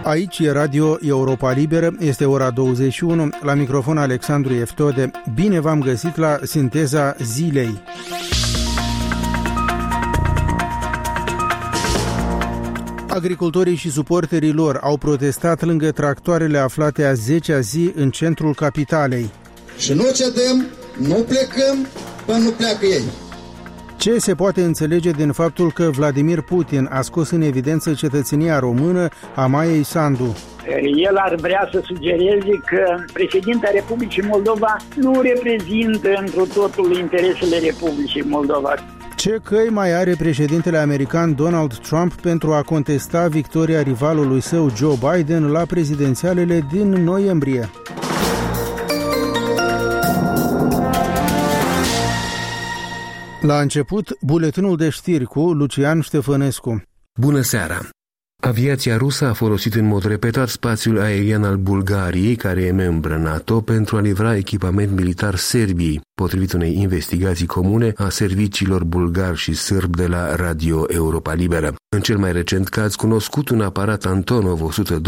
Aici e Radio Europa Liberă, este ora 21, la microfon Alexandru Eftode. Bine v-am găsit la Sinteza Zilei. Agricultorii și suporterii lor au protestat lângă tractoarele aflate a 10-a zi în centrul capitalei. Și nu cedăm, nu plecăm, până nu pleacă ei. Ce se poate înțelege din faptul că Vladimir Putin a scos în evidență cetățenia română a Maiei Sandu? El ar vrea să sugereze că președintele Republicii Moldova nu reprezintă întru totul interesele Republicii Moldova. Ce căi mai are președintele american Donald Trump pentru a contesta victoria rivalului său Joe Biden la prezidențialele din noiembrie? La început, buletinul de știri cu Lucian Ștefănescu. Bună seara! Aviația rusă a folosit în mod repetat spațiul aerian al Bulgariei, care e membră NATO, pentru a livra echipament militar Serbiei, potrivit unei investigații comune a serviciilor bulgari și sârbi de la Radio Europa Liberă. În cel mai recent caz cunoscut, un aparat Antonov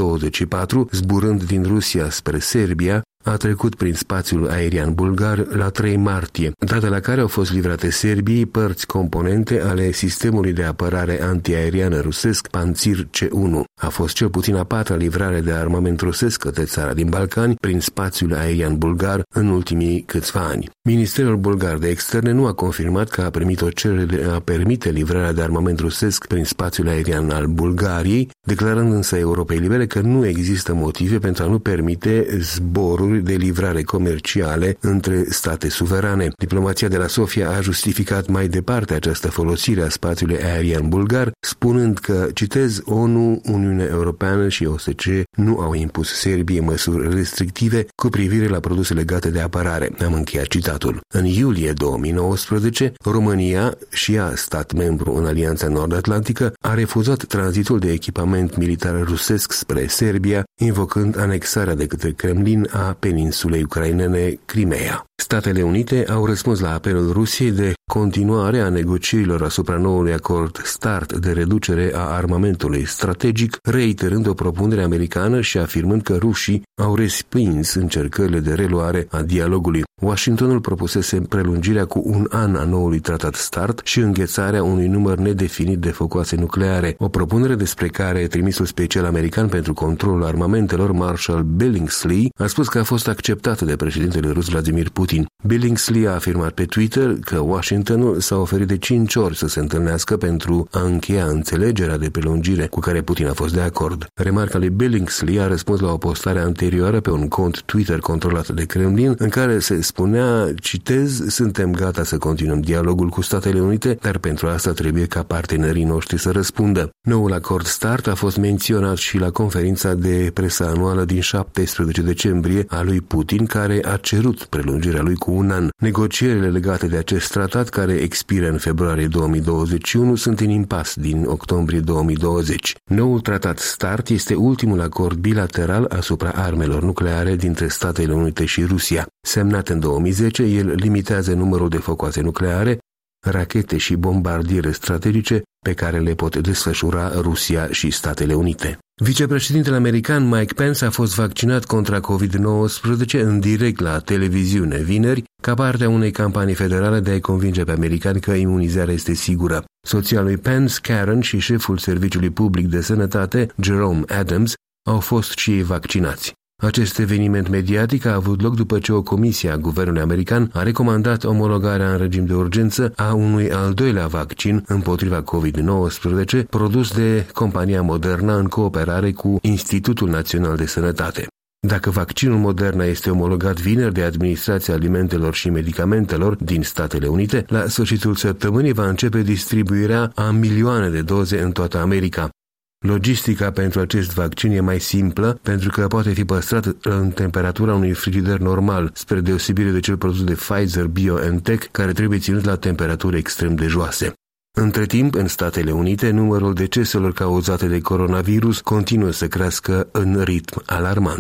124, zburând din Rusia spre Serbia, a trecut prin spațiul aerian bulgar la 3 martie, data la care au fost livrate Serbiei părți componente ale sistemului de apărare antiaeriană rusesc Pantsir C1. A fost cel puțin a 4-a livrare de armament rusesc către țara din Balcani prin spațiul aerian bulgar în ultimii câțiva ani. Ministerul bulgar de externe nu a confirmat că a primit o cerere de a permite livrarea de armament rusesc prin spațiul aerian al Bulgariei, declarând însă Europei Libere că nu există motive pentru a nu permite zboruri de livrare comerciale între state suverane. Diplomația de la Sofia a justificat mai departe această folosire a spațiului aerian bulgar, spunând că, citez, ONU, Uniunea Europeană și OSCE nu au impus Serbiei măsuri restrictive cu privire la produse legate de apărare. Am încheiat citatul. În iulie 2019, România, și ea stat membru în Alianța Nord-Atlantică, a refuzat tranzitul de echipament militar rusesc spre Serbia, invocând anexarea de către Kremlin a peninsulei ucrainene Crimea. Statele Unite au răspuns la apelul Rusiei de continuare a negocierilor asupra noului acord START de reducere a armamentului strategic, reiterând o propunere americană și afirmând că rușii au respins încercările de reluare a dialogului. Washingtonul propusese prelungirea cu 1 an a noului tratat START și înghețarea unui număr nedefinit de focoase nucleare, o propunere despre care trimisul special american pentru controlul armamentelor, Marshall Billingsley, a spus că a fost acceptată de președintele rus Vladimir Putin. Billingsley a afirmat pe Twitter că Washingtonul s-a oferit de 5 ori să se întâlnească pentru a încheia înțelegerea de prelungire cu care Putin a fost de acord. Remarca lui Billingsley a răspuns la o postare anterioară pe un cont Twitter controlat de Kremlin, în care se spunea, citez, suntem gata să continuăm dialogul cu Statele Unite, dar pentru asta trebuie ca partenerii noștri să răspundă. Noul acord START a fost menționat și la conferința de presă anuală din 17 decembrie a lui Putin, care a cerut prelungirea lui cu 1 an. Negocierile legate de acest tratat, care expiră în februarie 2021, sunt în impas din octombrie 2020. Noul tratat START este ultimul acord bilateral asupra armelor nucleare dintre Statele Unite și Rusia. Semnat în 2010, el limitează numărul de focoase nucleare, rachete și bombardiere strategice pe care le pot desfășura Rusia și Statele Unite. Vicepreședintele american Mike Pence a fost vaccinat contra COVID-19 în direct la televiziune vineri, ca parte a unei campanii federale de a-i convinge pe americani că imunizarea este sigură. Soția lui Pence, Karen, și șeful Serviciului Public de Sănătate, Jerome Adams, au fost și ei vaccinați. Acest eveniment mediatic a avut loc după ce o comisie a guvernului american a recomandat omologarea în regim de urgență a unui al doilea vaccin împotriva COVID-19 produs de compania Moderna în cooperare cu Institutul Național de Sănătate. Dacă vaccinul Moderna este omologat vineri de Administrația Alimentelor și Medicamentelor din Statele Unite, la sfârșitul săptămânii va începe distribuirea a milioane de doze în toată America. Logistica pentru acest vaccin e mai simplă pentru că poate fi păstrat în temperatura unui frigider normal, spre deosebire de cel produs de Pfizer-BioNTech, care trebuie ținut la temperaturi extrem de joase. Între timp, în Statele Unite, numărul deceselor cauzate de coronavirus continuă să crească în ritm alarmant.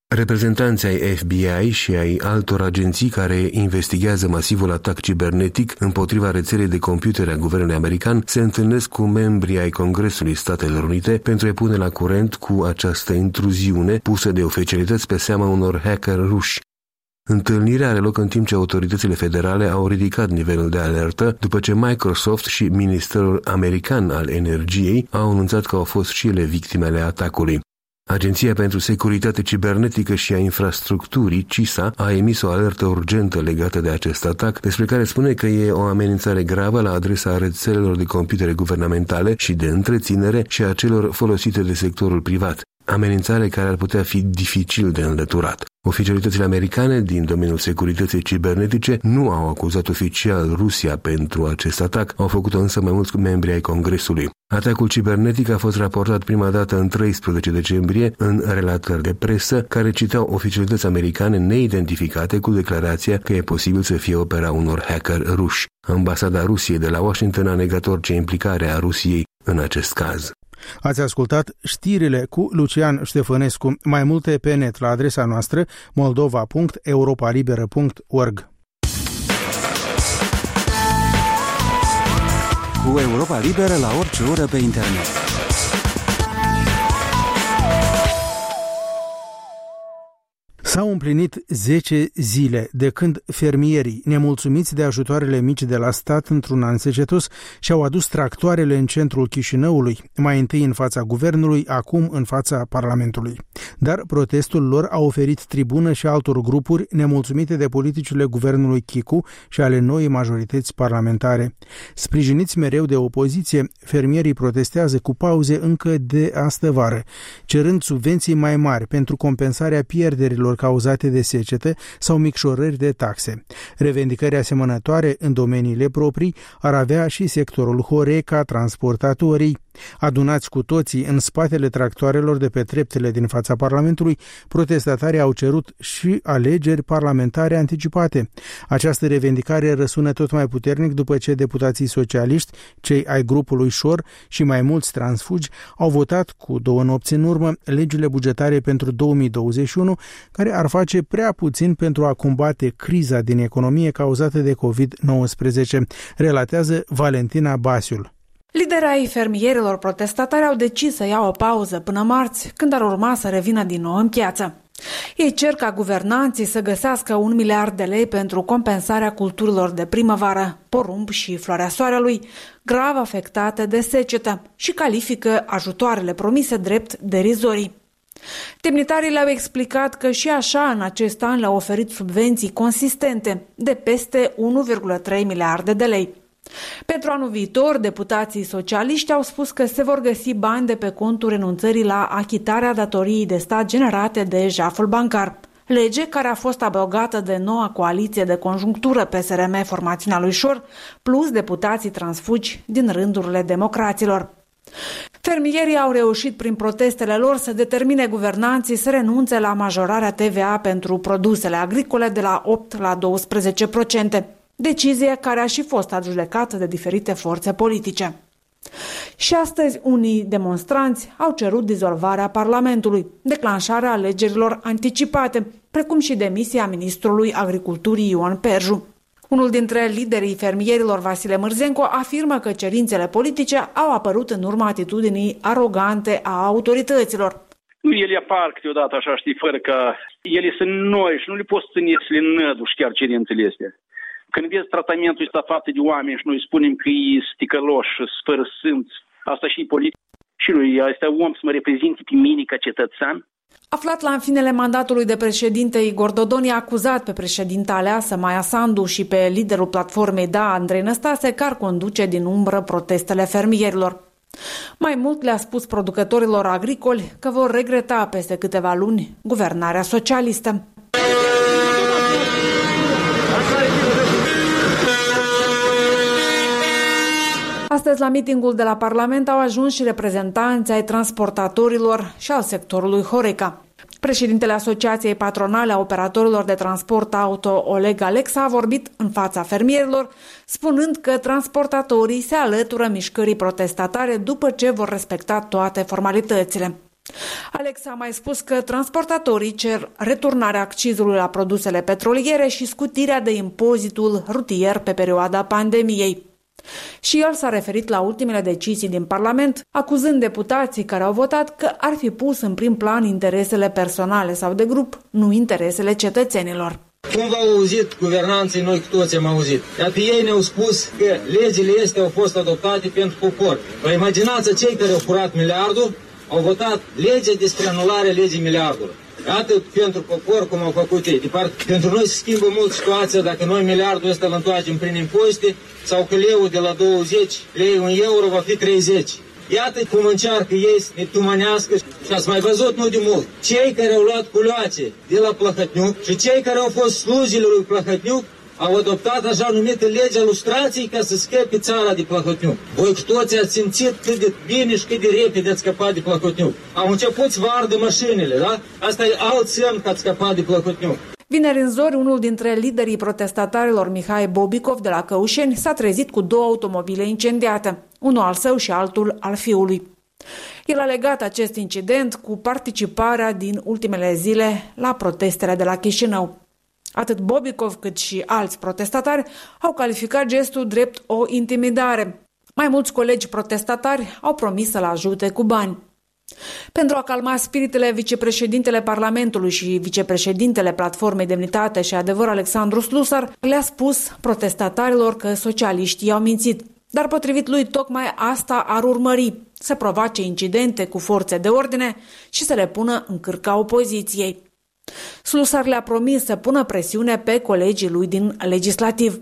Reprezentanții ai FBI și ai altor agenții care investigează masivul atac cibernetic împotriva rețelei de computere a guvernului american se întâlnesc cu membrii ai Congresului Statelor Unite pentru a pune la curent cu această intruziune pusă de oficialități pe seama unor hackeri ruși. Întâlnirea are loc în timp ce autoritățile federale au ridicat nivelul de alertă după ce Microsoft și Ministerul American al Energiei au anunțat că au fost și ele victimele atacului. Agenția pentru Securitate Cibernetică și a Infrastructurii, CISA, a emis o alertă urgentă legată de acest atac, despre care spune că e o amenințare gravă la adresa rețelelor de computere guvernamentale și de întreținere și a celor folosite de sectorul privat. Amenințare care ar putea fi dificil de înlăturat. Oficialitățile americane din domeniul securității cibernetice nu au acuzat oficial Rusia pentru acest atac, au făcut-o însă mai mulți membri ai Congresului. Atacul cibernetic a fost raportat prima dată în 13 decembrie în relatări de presă care citeau oficialități americane neidentificate cu declarația că e posibil să fie opera unor hackeri ruși. Ambasada Rusiei de la Washington a negat orice implicare a Rusiei în acest caz. Ați ascultat știrile cu Lucian Ștefănescu. Mai multe pe net la adresa noastră moldova.europalibera.org. Cu Europa Liberă la orice oră pe internet. S-au împlinit 10 zile de când fermierii, nemulțumiți de ajutoarele mici de la stat într-un an secetos, și-au adus tractoarele în centrul Chișinăului, mai întâi în fața guvernului, acum în fața Parlamentului. Dar protestul lor a oferit tribună și altor grupuri nemulțumite de politicile guvernului Chicu și ale noii majorități parlamentare. Sprijiniți mereu de opoziție, fermierii protestează cu pauze încă de astă cerând subvenții mai mari pentru compensarea pierderilor cauzate de secetă sau micșorări de taxe. Revendicări asemănătoare în domeniile proprii ar avea și sectorul Horeca, transportatorii. Adunați cu toții în spatele tractoarelor de pe treptele din fața Parlamentului, protestatarii au cerut și alegeri parlamentare anticipate. Această revendicare răsună tot mai puternic după ce deputații socialiști, cei ai grupului Șor și mai mulți transfugi, au votat cu 2 nopți în urmă legile bugetare pentru 2021, care ar face prea puțin pentru a combate criza din economie cauzată de COVID-19, relatează Valentina Basiul. Liderii ai fermierilor protestatari au decis să ia o pauză până marți, când ar urma să revină din nou în piață. Ei cer ca guvernanții să găsească 1 miliard de lei pentru compensarea culturilor de primăvară, porumb și floarea soarelui, grav afectate de secetă, și califică ajutoarele promise drept derizorii. Demnitarii le-au explicat că și așa în acest an le-au oferit subvenții consistente de peste 1,3 miliarde de lei. Pentru anul viitor, deputații socialiști au spus că se vor găsi bani de pe contul renunțării la achitarea datoriei de stat generate de jaful bancar, lege care a fost abrogată de noua coaliție de conjunctură PSRM, formațiunea lui Șor, plus deputații transfugi din rândurile democraților. Fermierii au reușit prin protestele lor să determine guvernanții să renunțe la majorarea TVA pentru produsele agricole de la 8 la 12%. Decizie care a și fost adjudecată de diferite forțe politice. Și astăzi unii demonstranți au cerut dizolvarea Parlamentului, declanșarea alegerilor anticipate, precum și demisia ministrului Agriculturii Ioan Perju. Unul dintre liderii fermierilor, Vasile Mârzenco, afirmă că cerințele politice au apărut în urma atitudinii arogante a autorităților. Ele apar câteodată așa, știi, fără că ele sunt noi și nu le poți ține să le năduși chiar cerințele astea. Când vezi tratamentul ăsta față de oameni și noi spunem că ei sunt ticăloși, fără simț, asta și politic, și lui este om să mă reprezinte pe mine ca cetățean. Aflat la finele mandatului de președinte, Igor Dodon i-a acuzat pe președinta aleasă Maia Sandu și pe liderul platformei Da, Andrei Năstase, că ar conduce din umbră protestele fermierilor. Mai mult le-a spus producătorilor agricoli că vor regreta peste câteva luni guvernarea socialistă. Astăzi, la mitingul de la Parlament au ajuns și reprezentanții ai transportatorilor și al sectorului Horeca. Președintele Asociației Patronale a Operatorilor de Transport Auto, Oleg Alexa, a vorbit în fața fermierilor, spunând că transportatorii se alătură mișcării protestatare după ce vor respecta toate formalitățile. Alex a mai spus că transportatorii cer returnarea accizului la produsele petroliere și scutirea de impozitul rutier pe perioada pandemiei. Și el s-a referit la ultimele decizii din Parlament, acuzând deputații care au votat că ar fi pus în prim plan interesele personale sau de grup, nu interesele cetățenilor. Cum v-au auzit guvernanții, noi cu toți am auzit. Iată, ei ne-au spus că legile astea au fost adoptate pentru popor. Vă imaginați, cei care au furat miliardul au votat legea despre anularea legii miliardului. Atât pentru popor cum au făcut ei. Pentru noi se schimbă mult situația dacă noi miliardul ăsta îl întoarcem prin impozite sau că leul de la 20 lei un euro va fi 30. Iată cum încearcă ei să ne tumănească și ați mai văzut nu de mult. Cei care au luat culoace de la Plăhătniuc și cei care au fost slujile lui Plăhătniuc au adoptat așa numită legea lustrației ca să scape țara de Plăhătniuc. Voi cu toții ați simțit cât de bine și cât de repede ați scăpat de Plăhătniuc. Au început să vă ardă mașinile, da? Asta e alt semn că ați scăpat de Plăhătniuc. Vineri în zori, unul dintre liderii protestatarilor, Mihai Bobicov, de la Căușeni, s-a trezit cu 2 automobile incendiate, unul al său și altul al fiului. El a legat acest incident cu participarea din ultimele zile la protestele de la Chișinău. Atât Bobicov cât și alți protestatari au calificat gestul drept o intimidare. Mai mulți colegi protestatari au promis să-l ajute cu bani. Pentru a calma spiritele, vicepreședintele Parlamentului și vicepreședintele Platformei Demnitate și Adevăr, Alexandru Slusar, le-a spus protestatarilor că socialiștii au mințit. Dar potrivit lui, tocmai asta ar urmări, să provoace incidente cu forțe de ordine și să le pună în cârca opoziției. Slusar le-a promis să pună presiune pe colegii lui din legislativ.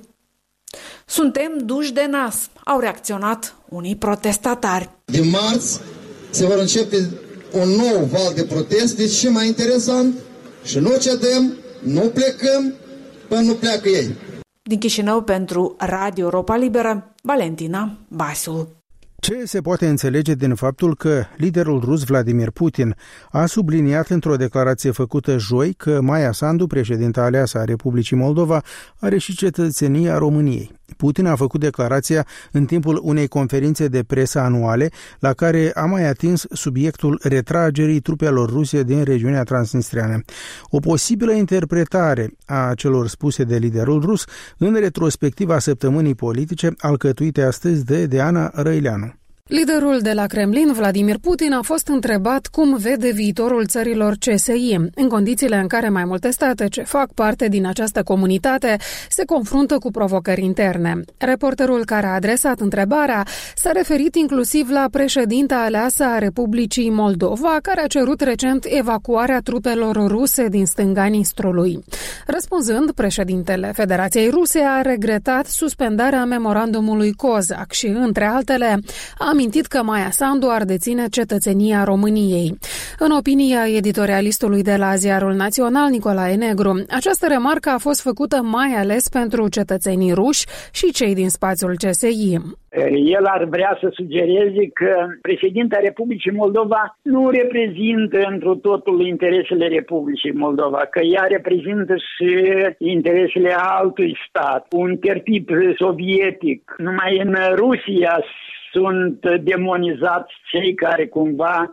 Suntem duși de nas, au reacționat unii protestatari. Din marți se vor începe un nou val de protest, deci și mai interesant, și nu cedăm, nu plecăm, până nu pleacă ei. Din Chișinău pentru Radio Europa Liberă, Valentina Basiul. Ce se poate înțelege din faptul că liderul rus Vladimir Putin a subliniat într-o declarație făcută joi că Maia Sandu, președinta aleasă a Republicii Moldova, are și cetățenia României. Putin a făcut declarația în timpul unei conferințe de presă anuale la care a mai atins subiectul retragerii trupelor ruse din regiunea transnistreană. O posibilă interpretare a celor spuse de liderul rus în retrospectiva săptămânii politice alcătuite astăzi de Diana Răileanu. Liderul de la Kremlin, Vladimir Putin, a fost întrebat cum vede viitorul țărilor CSI, în condițiile în care mai multe state ce fac parte din această comunitate se confruntă cu provocări interne. Reporterul care a adresat întrebarea s-a referit inclusiv la președinta aleasă a Republicii Moldova, care a cerut recent evacuarea trupelor ruse din stânga Nistrului. Răspunzând, președintele Federației Ruse a regretat suspendarea memorandumului COSAC și, între altele, a amintit că Maia Sandu ar deține cetățenia României. În opinia editorialistului de la Ziarul Național, Nicolae Negru, această remarcă a fost făcută mai ales pentru cetățenii ruși și cei din spațiul CSI. El ar vrea să sugereze că președinta Republicii Moldova nu reprezintă întru totul interesele Republicii Moldova, că ea reprezintă și interesele altui stat, un tertip sovietic. Numai în Rusia sunt demonizați cei care cumva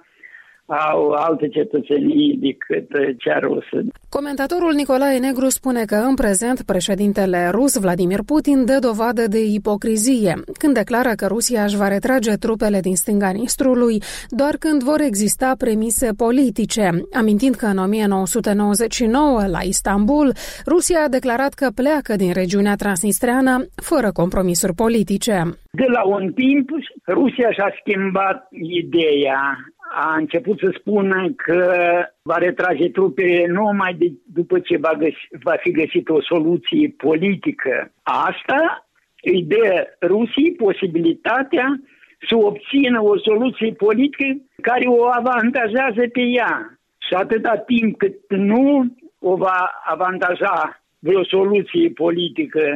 au alte cetățenii decât cea rusă. Comentatorul Nicolae Negru spune că în prezent președintele rus Vladimir Putin dă dovadă de ipocrizie când declară că Rusia își va retrage trupele din stânga Nistrului doar când vor exista premise politice, amintind că în 1999 la Istanbul Rusia a declarat că pleacă din regiunea transnistreană fără compromisuri politice. De la un timp Rusia și-a schimbat ideea. A început să spună că va retrage trupele numai după ce va fi găsită o soluție politică. Asta îi dă Rusiei posibilitatea să obțină o soluție politică care o avantajează pe ea. Și atâta timp cât nu o va avantaja vreo soluție politică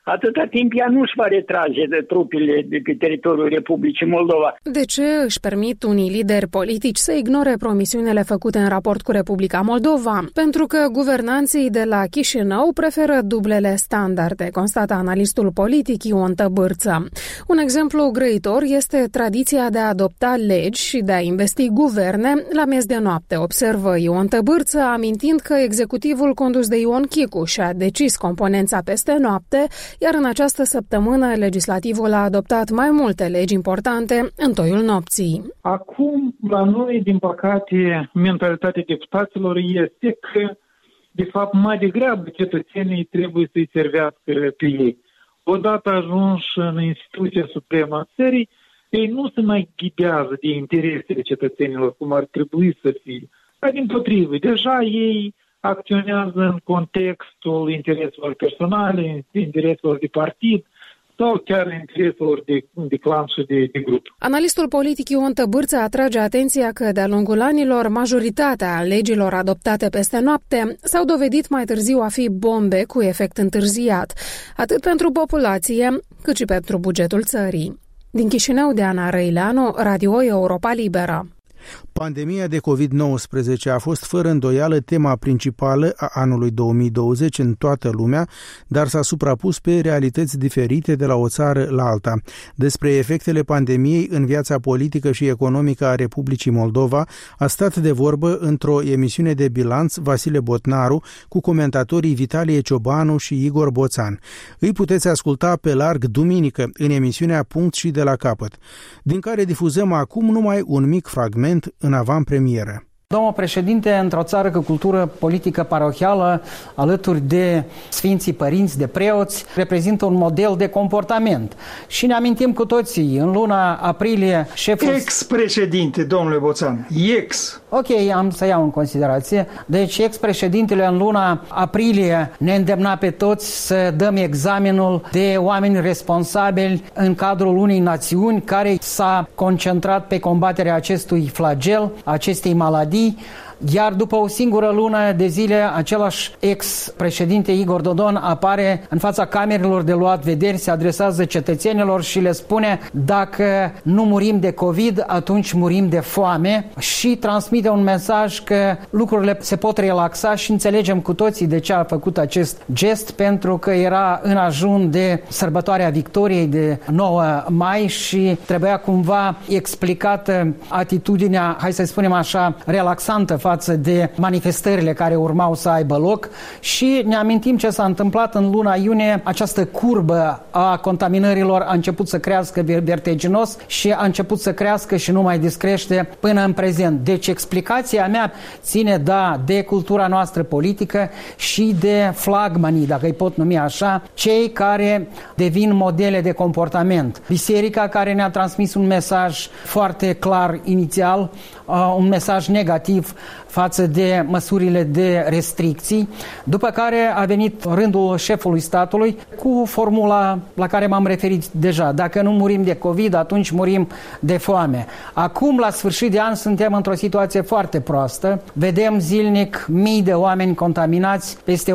atâta timp ea nu își va retrage de trupele de pe teritoriul Republicii Moldova. De ce își permit unii lideri politici să ignore promisiunile făcute în raport cu Republica Moldova? Pentru că guvernanții de la Chișinău preferă dublele standarde, constată analistul politic Ion Tăbârță. Un exemplu grăitor este tradiția de a adopta legi și de a investi guverne la miez de noapte, observă Ion Tăbârță, amintind că executivul condus de Ion Chicu și-a decis componența peste noapte, iar în această săptămână legislativul a adoptat mai multe legi importante în toiul nopții. Acum, la noi, din păcate, mentalitatea deputaților este că, de fapt, mai degrabă cetățenii trebuie să-i servească pe ei. Odată ajunși în instituția supremă a țării, ei nu se mai ghidează de interesele cetățenilor, cum ar trebui să fie. Dar, dimpotrivă, deja ei acționează în contextul intereselor personale, intereselor de partid sau chiar intereselor de clan și de grup. Analistul politic Ion Tăbârță atrage atenția că de-a lungul anilor majoritatea legilor adoptate peste noapte s-au dovedit mai târziu a fi bombe cu efect întârziat, atât pentru populație cât și pentru bugetul țării. Din Chișinău, Diana Răileanu, Radio Europa Liberă. Pandemia de COVID-19 a fost fără îndoială tema principală a anului 2020 în toată lumea, dar s-a suprapus pe realități diferite de la o țară la alta. Despre efectele pandemiei în viața politică și economică a Republicii Moldova a stat de vorbă într-o emisiune de bilanț Vasile Botnaru cu comentatorii Vitalie Ciobanu și Igor Boțan. Îi puteți asculta pe larg duminică în emisiunea Punct și de la capăt, din care difuzăm acum numai un mic fragment în avantpremieră. Domnul președinte, într-o țară cu cultură politică parohială, alături de Sfinții Părinți, de preoți, reprezintă un model de comportament. Și ne amintim cu toții, în luna aprilie, șeful... Ex-președinte, domnule Boțan, Ok, am să iau în considerație. Deci, ex-președintele în luna aprilie ne îndemna pe toți să dăm examenul de oameni responsabili în cadrul unei națiuni care s-a concentrat pe combaterea acestui flagel, acestei maladii. Iar după o singură lună de zile, același ex-președinte Igor Dodon apare în fața camerelor de luat vederi, se adresează cetățenilor și le spune: dacă nu murim de COVID, atunci murim de foame, și transmite un mesaj că lucrurile se pot relaxa și înțelegem cu toții de ce a făcut acest gest, pentru că era în ajun de sărbătoarea victoriei de 9 mai și trebuia cumva explicată atitudinea, hai să spunem așa, relaxantă față de manifestările care urmau să aibă loc. Și ne amintim ce s-a întâmplat în luna iunie. Această curbă a contaminărilor a început să crească vertiginos și a început să crească și nu mai descrește până în prezent. Deci explicația mea ține, da, de cultura noastră politică și de flagmanii, dacă îi pot numi așa, cei care devin modele de comportament. Biserica, care ne-a transmis un mesaj foarte clar inițial, un mesaj negativ față de măsurile de restricții, după care a venit rândul șefului statului cu formula la care m-am referit deja: dacă nu murim de COVID, atunci murim de foame. Acum, la sfârșit de an, suntem într-o situație foarte proastă. Vedem zilnic mii de oameni contaminați, peste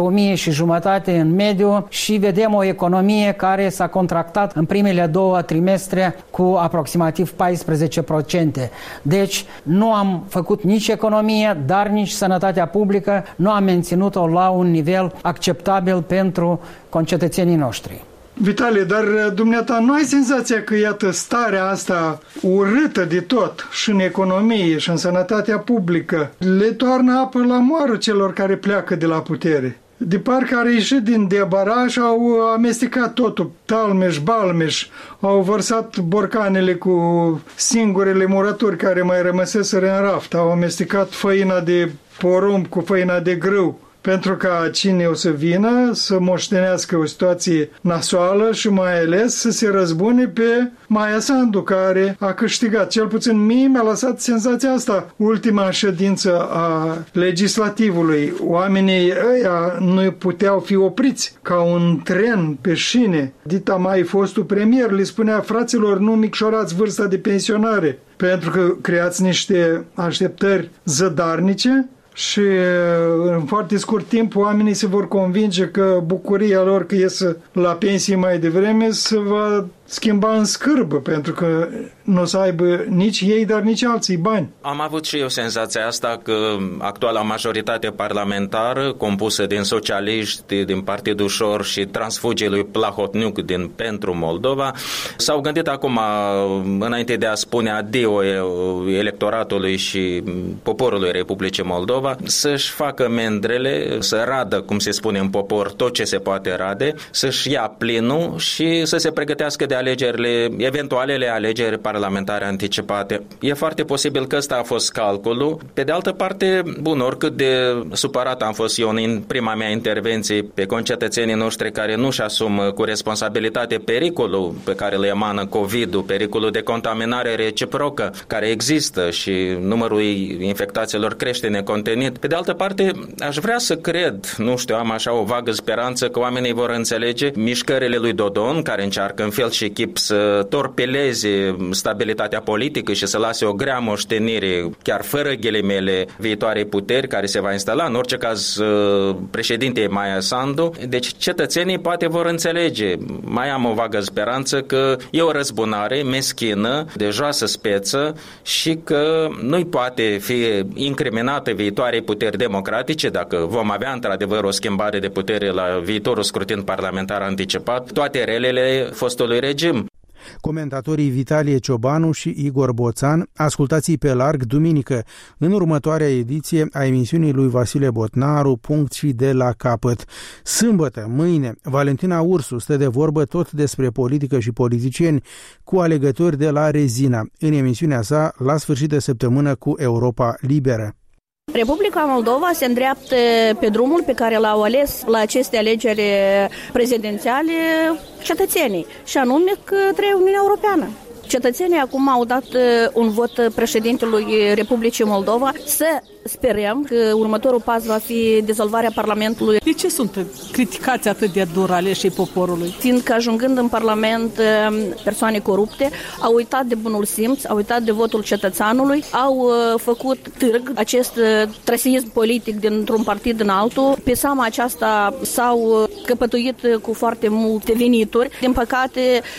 1500 în mediu, și vedem o economie care s-a contractat în primele 2 trimestre cu aproximativ 14%. Deci nu am făcut nici economie, dar nici sănătatea publică nu am menținut-o la un nivel acceptabil pentru concetățenii noștri. Vitalie, dar dumneata nu ai senzația că, iată, starea asta urâtă de tot și în economie și în sănătatea publică le toarnă apă la moară celor care pleacă de la putere? De parcă ar ieși din debaraj, au amestecat totul, talmeș-balmeș, au vărsat borcanele cu singurele murături care mai rămăseseră în raft, au amestecat făina de porumb cu făina de grâu, pentru ca cine o să vină să moștenească o situație nasoală și mai ales să se răzbune pe Maia Sandu, care a câștigat. Cel puțin mie mi-a lăsat senzația asta ultima ședință a legislativului. Oamenii ăia nu puteau fi opriți ca un tren pe șine. Dita Mai, fostul premier, le spunea: fraților, nu micșorați vârsta de pensionare, pentru că creați niște așteptări zădarnice. și în foarte scurt timp oamenii se vor convinge că bucuria lor că ies la pensii mai devreme se va schimba în scârbă, pentru că nu o să aibă nici ei, dar nici alții bani. Am avut și eu senzația asta că actuala majoritate parlamentară, compusă din socialiști, din Partidul Ușor și transfugii lui Plahotniuc din Pentru Moldova, s-au gândit acum, înainte de a spune adio electoratului și poporului Republicii Moldova, să-și facă mendrele, să radă, cum se spune în popor, tot ce se poate rade, să-și ia plinul și să se pregătească de alegerile, eventualele alegeri parlamentare anticipate. E foarte posibil că ăsta a fost calculul. Pe de altă parte, bun, oricât de supărat am fost eu în prima mea intervenție pe concetățenii noștri care nu-și asumă cu responsabilitate pericolul pe care le emană COVID-ul, pericolul de contaminare reciprocă care există și numărul infectațiilor crește necontenit. Pe de altă parte, aș vrea să cred, nu știu, am așa o vagă speranță că oamenii vor înțelege mișcările lui Dodon, care încearcă în fel și chip să torpileze stabilitatea politică și să lase o grea moștenire, chiar fără ghilimele, viitoarei puteri care se va instala, în orice caz președintei Maia Sandu. Deci cetățenii poate vor înțelege, mai am o vagă speranță că e o răzbunare meschină, de joasă speță și că nu-i poate fi incriminată viitoarei puteri democratice dacă vom avea într-adevăr o schimbare de putere la viitorul scrutin parlamentar anticipat, toate relele fostului regim. Comentatorii Vitalie Ciobanu și Igor Boțan, ascultați pe larg duminică, în următoarea ediție a emisiunii lui Vasile Botnaru, Punct și de la capăt. Sâmbătă, mâine, Valentina Ursu stă de vorbă tot despre politică și politicieni cu alegători de la Rezina, în emisiunea sa la sfârșit de săptămână cu Europa Liberă. Republica Moldova se îndreaptă pe drumul pe care l-au ales la aceste alegeri prezidențiale cetățenii, și anume către Uniunea Europeană. Cetățenii acum au dat un vot președintelui Republicii Moldova. Să sperăm că următorul pas va fi dizolvarea Parlamentului. De ce sunt criticați atât de dur aleșii poporului? Fiindcă ajungând în Parlament persoane corupte, au uitat de bunul simț, au uitat de votul cetățeanului, au făcut târg, acest traseism politic dintr-un partid în altul. Pe seama aceasta s-au căpătuit cu foarte multe venituri. Din păcate,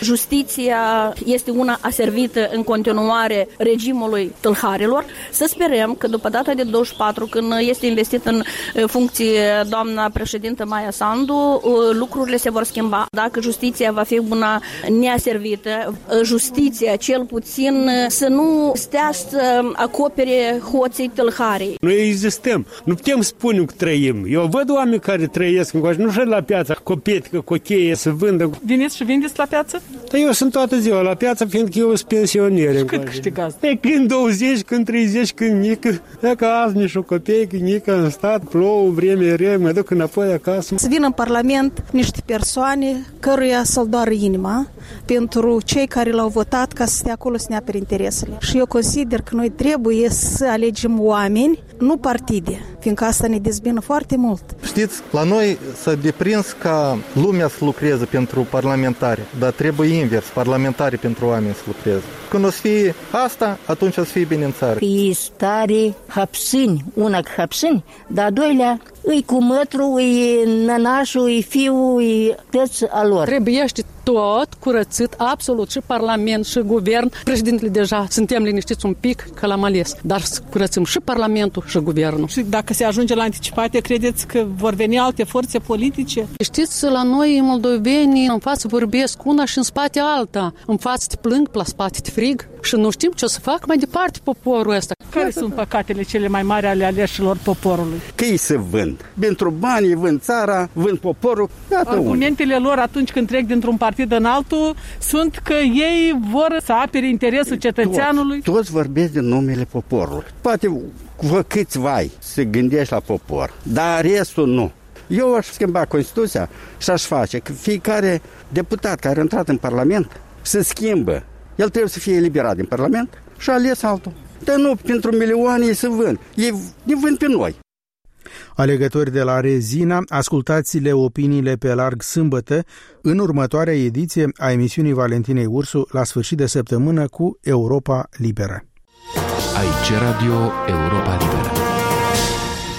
justiția este una aservită în continuare regimului tâlharilor. Să sperăm că după data de 24, când este investit în funcție doamna președintă Maia Sandu, lucrurile se vor schimba. Dacă justiția va fi una neaservită, justiția cel puțin să nu stea să acopere hoții tâlharii. Noi existăm. Nu putem spune că trăim. Eu văd oameni care trăiesc încoace, nu știu la piață, copetică, cocheie, să vândă. Veniți și vindeți la piață? Dar eu sunt toată ziua la piață, fiindcă eu sunt pensionier. Și cât câștigați? Când 20, când 30, când nică. Dacă azi nici o copeică, nică în stat, plouă, vreme rea, mă duc înapoi acasă. Să vină în Parlament niște persoane căruia să-l doară inima pentru cei care l-au votat ca să stea acolo să ne apere interesele. Și eu consider că noi trebuie să alegem oameni, nu partide, fiindcă asta ne dezbină foarte mult. Știți, la noi s-a deprins ca lumea să lucreze pentru parlamentari, dar trebuie invers, parlamentarii pentru oameni să lucreze. Când o să fie asta, atunci o să fie bine în țară. E stare hapsâni, una cu hapsâni, dar doilea îi cu mătru, îi nănașul, îi fiul, îi tăți al lor. Trebuiește tot curățit, absolut, și Parlament, și Guvern. Președintele deja suntem liniștiți un pic că l-am ales, dar să curățim și Parlamentul și Guvernul. Și dacă se ajunge la anticipate, credeți că vor veni alte forțe politice? Știți, la noi moldoveni în față vorbesc una și în spate alta. În față te plâng, la spate te frig și nu știm ce o să fac mai departe poporul ăsta. Care sunt păcatele cele mai mari ale aleșilor poporului? Că ei se vând. Pentru bani vând țara, vând poporul. Argumentele lor atunci când trec dintr-un partid în altul sunt că ei vor să apere interesul cetățeanului. Toți vorbesc din numele poporului. Poate câțiva se gândești la popor, dar restul nu. Eu aș schimba Constituția și aș face că fiecare deputat care a intrat în Parlament se schimbă. El trebuie să fie eliberat din Parlament și ales altul. Dar nu, pentru milioane ei se vând. Ei ne vând pe noi. Alegători de la Rezina, ascultați-le opiniile pe larg sâmbătă în următoarea ediție a emisiunii Valentinei Ursu la sfârșit de săptămână cu Europa Liberă. Aici Radio Europa Liberă.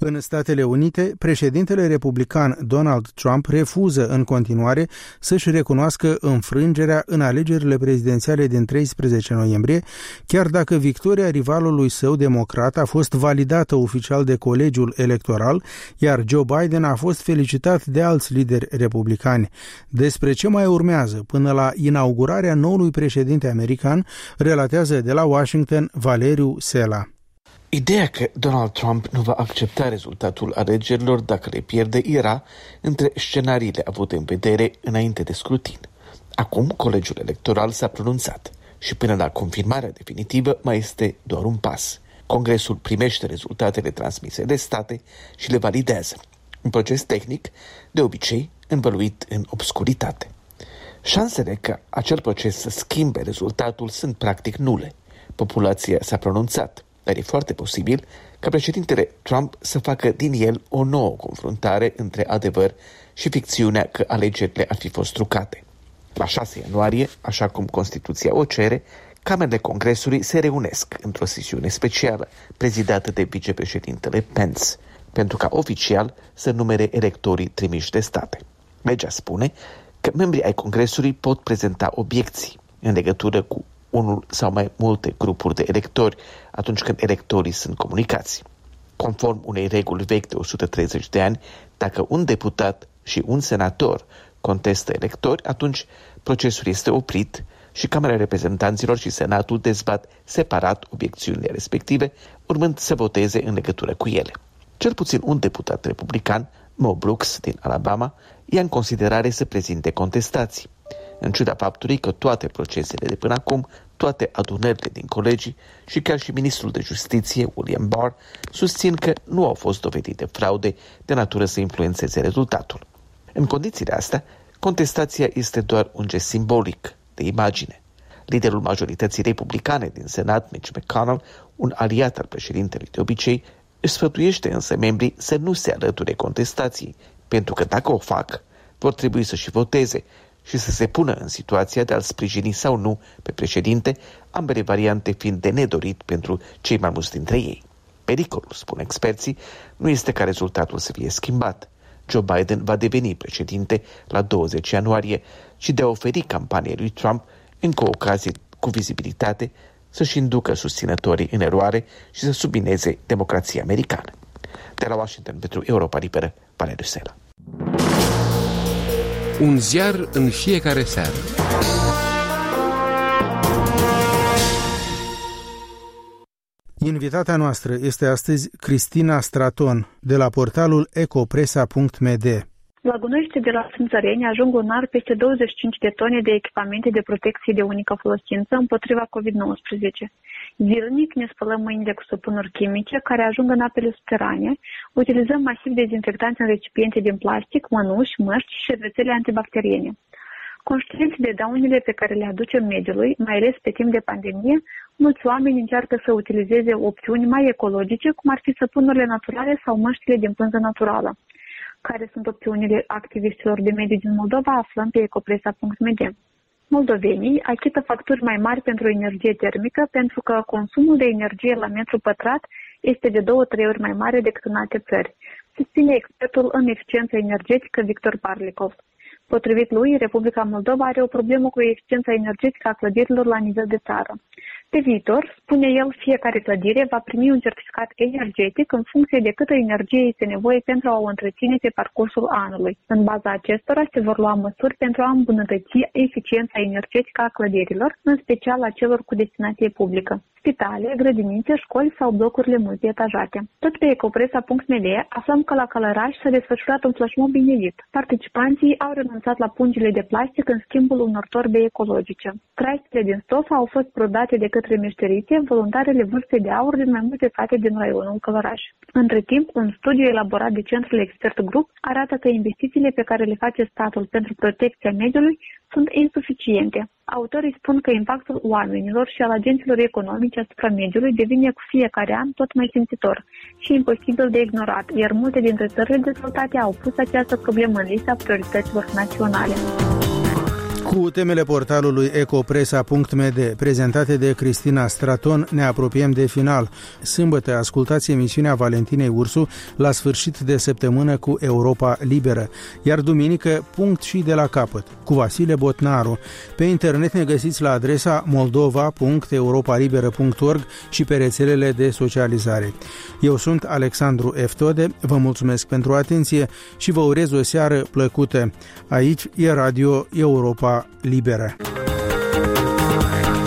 În Statele Unite, președintele republican Donald Trump refuză în continuare să-și recunoască înfrângerea în alegerile prezidențiale din 13 noiembrie, chiar dacă victoria rivalului său democrat a fost validată oficial de colegiul electoral, iar Joe Biden a fost felicitat de alți lideri republicani. Despre ce mai urmează până la inaugurarea noului președinte american, relatează de la Washington Valeriu Sela. Ideea că Donald Trump nu va accepta rezultatul alegerilor dacă le pierde era între scenariile avute în vedere înainte de scrutin. Acum, colegiul electoral s-a pronunțat și până la confirmarea definitivă mai este doar un pas. Congresul primește rezultatele transmise de state și le validează. Un proces tehnic, de obicei, învăluit în obscuritate. Șansele ca acel proces să schimbe rezultatul sunt practic nule. Populația s-a pronunțat, dar e foarte posibil ca președintele Trump să facă din el o nouă confruntare între adevăr și ficțiunea că alegerile ar fi fost trucate. La 6 ianuarie, așa cum Constituția o cere, Camerele Congresului se reunesc într-o sesiune specială, prezidată de vicepreședintele Pence, pentru ca oficial să numere electorii trimiși de state. Legea spune că membrii ai Congresului pot prezenta obiecții în legătură cu unul sau mai multe grupuri de electori atunci când electorii sunt comunicați. Conform unei reguli vechi de 130 de ani, dacă un deputat și un senator contestă electori, atunci procesul este oprit și Camera Reprezentanților și Senatul dezbat separat obiecțiunile respective, urmând să voteze în legătură cu ele. Cel puțin un deputat republican, Mo Brooks din Alabama, ia în considerare să prezinte contestații, în ciuda faptului că toate procesele de până acum, toate adunările din colegii și chiar și ministrul de justiție, William Barr, susțin că nu au fost dovedite fraude de natură să influențeze rezultatul. În condițiile astea, contestația este doar un gest simbolic, de imagine. Liderul majorității republicane din Senat, Mitch McConnell, un aliat al președintelui de obicei, își sfătuiește însă membrii să nu se alăture contestației, pentru că dacă o fac, vor trebui să și voteze și să se pună în situația de a-l sprijini sau nu pe președinte, ambele variante fiind de nedorit pentru cei mai mulți dintre ei. Pericolul, spun experții, nu este ca rezultatul să fie schimbat. Joe Biden va deveni președinte la 20 ianuarie și de a oferi campaniei lui Trump încă o ocazie cu vizibilitate să-și inducă susținătorii în eroare și să submineze democrația americană. De la Washington pentru Europa Liberă, Valeriu Sela. Un ziar în fiecare seară. Invitata noastră este astăzi Cristina Straton, de la portalul ecopresa.md. La gunoiște de la Sânțăreni ajung lunar peste 25 de tone de echipamente de protecție de unică folosință împotriva COVID-19. Zilnic ne spălăm mâinile cu săpunuri chimice care ajung în apele subterane, utilizăm masiv dezinfectanți în recipiente din plastic, mănuși, măști și șervețele antibacteriene. Conștienți de daunile pe care le aducem mediului, mai ales pe timp de pandemie, mulți oameni încearcă să utilizeze opțiuni mai ecologice, cum ar fi săpunurile naturale sau măștile din pânză naturală. Care sunt opțiunile activiștilor de mediu din Moldova, aflăm pe ecopresa.md. Moldovenii achită facturi mai mari pentru energie termică pentru că consumul de energie la metru pătrat este de 2-3 ori mai mare decât în alte țări, susține expertul în eficiență energetică Victor Parlikov. Potrivit lui, Republica Moldova are o problemă cu eficiența energetică a clădirilor la nivel de țară. Pe viitor, spune el, fiecare clădire va primi un certificat energetic în funcție de câtă energie este nevoie pentru a o întreține pe parcursul anului. În baza acestora se vor lua măsuri pentru a îmbunătăți eficiența energetică a clădirilor, în special a celor cu destinație publică. Spitale, grădinițe, școli sau blocurile multietajate. Tot pe ecopresa.md aflăm că la Călăraș s-a desfășurat un flashmob inedit. Participanții au renunțat la pungile de plastic în schimbul unor torbe ecologice. Traistele din stofă au fost prodate de către meșterițe, voluntarele Vârste de Aur din mai multe sate din raionul Călăraș. Între timp, un studiu elaborat de Centrul Expert Group arată că investițiile pe care le face statul pentru protecția mediului sunt insuficiente. Autorii spun că impactul oamenilor și al agenților economici asupra mediului devine cu fiecare an tot mai simțitor și imposibil de ignorat, iar multe dintre țările dezvoltate au pus această problemă în lista priorităților naționale. Cu temele portalului ecopresa.md prezentate de Cristina Straton ne apropiem de final. Sâmbătă ascultați emisiunea Valentinei Ursu la sfârșit de săptămână cu Europa Liberă, iar duminică punct și de la capăt cu Vasile Botnaru. Pe internet ne găsiți la adresa moldova.europalibera.org și pe rețelele de socializare. Eu sunt Alexandru Eftode, vă mulțumesc pentru atenție și vă urez o seară plăcută. Aici e Radio Europa Liberă.